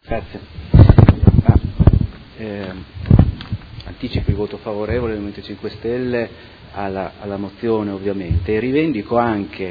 Grazie. Anticipo il voto favorevole del Movimento 5 Stelle alla mozione, ovviamente, e rivendico anche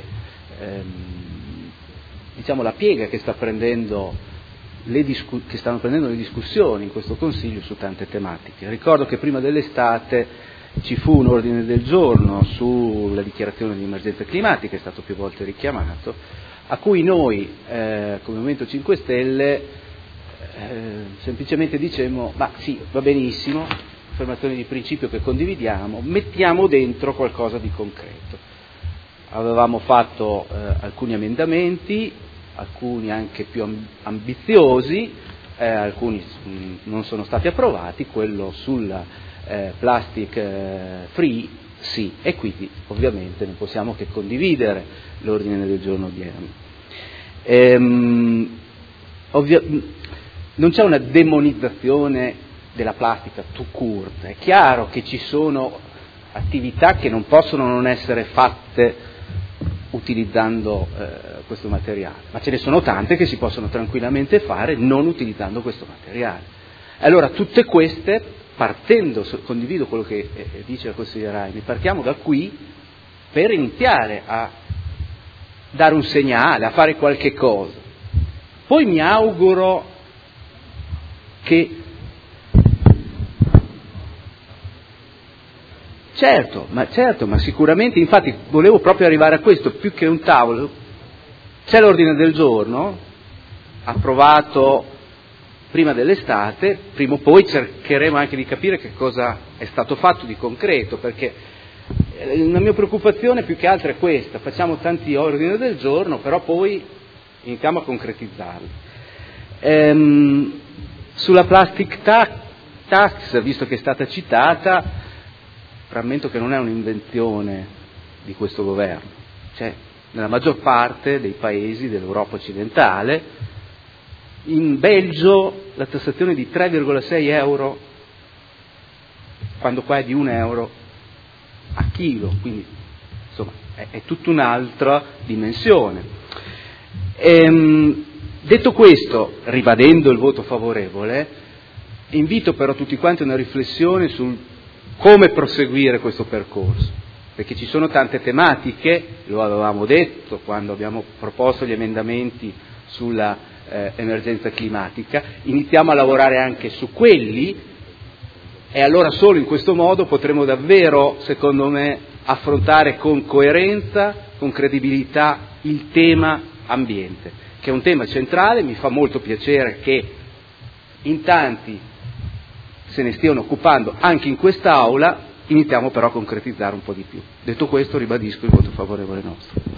la piega che stanno prendendo le discussioni in questo Consiglio su tante tematiche. Ricordo che prima dell'estate ci fu un ordine del giorno sulla dichiarazione di emergenza climatica, è stato più volte richiamato, a cui noi come Movimento 5 Stelle semplicemente dicemmo: ma sì, va benissimo, affermazioni di principio che condividiamo, mettiamo dentro qualcosa di concreto. Avevamo fatto alcuni emendamenti, alcuni anche più ambiziosi, alcuni non sono stati approvati, quello sulla plastic free sì, e quindi ovviamente non possiamo che condividere l'ordine del giorno odierno. Non c'è una demonizzazione della plastica tout court, è chiaro che ci sono attività che non possono non essere fatte utilizzando questo materiale, ma ce ne sono tante che si possono tranquillamente fare non utilizzando questo materiale. Allora tutte queste, condivido quello che dice la consigliera Raimi, partiamo da qui per iniziare a dare un segnale, a fare qualche cosa. Poi mi auguro che certo, ma sicuramente, infatti volevo proprio arrivare a questo, più che un tavolo, c'è l'ordine del giorno approvato prima dell'estate, prima o poi cercheremo anche di capire che cosa è stato fatto di concreto, perché la mia preoccupazione più che altro è questa: facciamo tanti ordini del giorno, però poi iniziamo a concretizzarli. Sulla plastic tax, visto che è stata citata, rammento che non è un'invenzione di questo governo, cioè nella maggior parte dei paesi dell'Europa occidentale. In Belgio la tassazione è di 3,6 euro, quando qua è di 1 euro a chilo, quindi insomma è tutta un'altra dimensione. Detto questo, ribadendo il voto favorevole, invito però tutti quanti a una riflessione sul come proseguire questo percorso, perché ci sono tante tematiche, lo avevamo detto quando abbiamo proposto gli emendamenti sulla emergenza climatica, iniziamo a lavorare anche su quelli, e allora solo in questo modo potremo davvero, secondo me, affrontare con coerenza, con credibilità il tema ambiente, che è un tema centrale. Mi fa molto piacere che in tanti se ne stiano occupando anche in quest'Aula, iniziamo però a concretizzare un po' di più. Detto questo, ribadisco il voto favorevole nostro.